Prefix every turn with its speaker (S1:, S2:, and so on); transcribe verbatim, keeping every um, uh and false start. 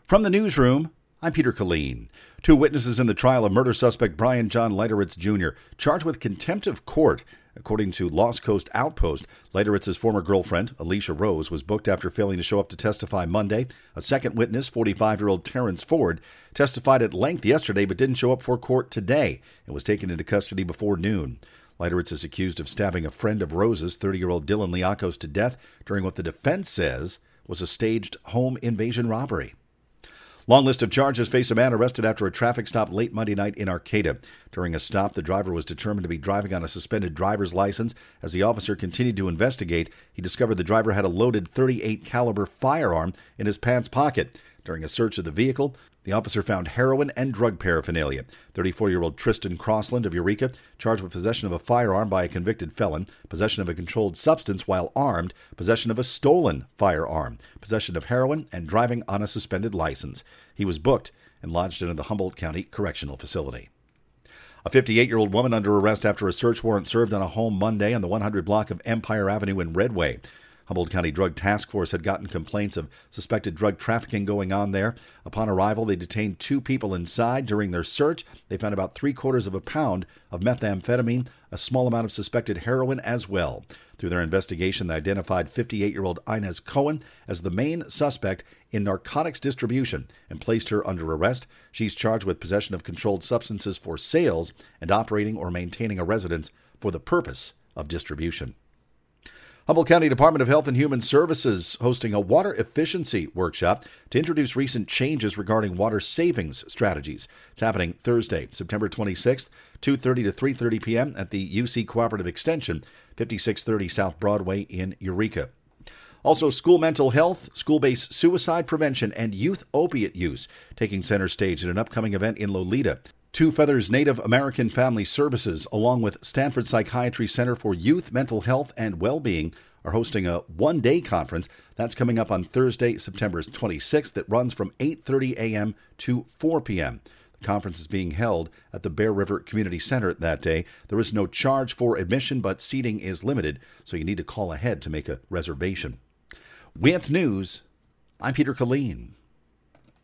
S1: From the newsroom, I'm Peter Killeen. Two witnesses in the trial of murder suspect Brian John Leiteritz Junior charged with contempt of court. According to Lost Coast Outpost, Leiteritz's former girlfriend, Alicia Rose, was booked after failing to show up to testify Monday. A second witness, forty-five-year-old Terrence Ford, testified at length yesterday but didn't show up for court today and was taken into custody before noon. Leiteritz is accused of stabbing a friend of Rose's, thirty-year-old Dylan Liakos, to death during what the defense says was a staged home invasion robbery. Long list of charges face a man arrested after a traffic stop late Monday night in Arcata. During a stop, the driver was determined to be driving on a suspended driver's license. As the officer continued to investigate, he discovered the driver had a loaded thirty-eight caliber firearm in his pants pocket. During a search of the vehicle, the officer found heroin and drug paraphernalia. thirty-four-year-old Tristan Crossland of Eureka, charged with possession of a firearm by a convicted felon, possession of a controlled substance while armed, possession of a stolen firearm, possession of heroin, and driving on a suspended license. He was booked and lodged into the Humboldt County Correctional Facility. A fifty-eight-year-old woman under arrest after a search warrant served on a home Monday on the one hundred block of Empire Avenue in Redway. Humboldt County Drug Task Force had gotten complaints of suspected drug trafficking going on there. Upon arrival, they detained two people inside. During their search, they found about three quarters of a pound of methamphetamine, a small amount of suspected heroin as well. Through their investigation, they identified fifty-eight-year-old Inez Cohen as the main suspect in narcotics distribution and placed her under arrest. She's charged with possession of controlled substances for sales and operating or maintaining a residence for the purpose of distribution. Humboldt County Department of Health and Human Services hosting a water efficiency workshop to introduce recent changes regarding water savings strategies. It's happening Thursday, September twenty-sixth, two thirty to three thirty p.m. at the U C Cooperative Extension, fifty-six thirty South Broadway in Eureka. Also, school mental health, school-based suicide prevention, and youth opiate use taking center stage at an upcoming event in Lolita. Two Feathers Native American Family Services, along with Stanford Psychiatry Center for Youth Mental Health and Well-Being, are hosting a one-day conference. That's coming up on Thursday, September twenty-sixth, that runs from eight thirty a.m. to four p.m. The conference is being held at the Bear River Community Center that day. There is no charge for admission, but seating is limited, so you need to call ahead to make a reservation. With news, I'm Peter Killeen.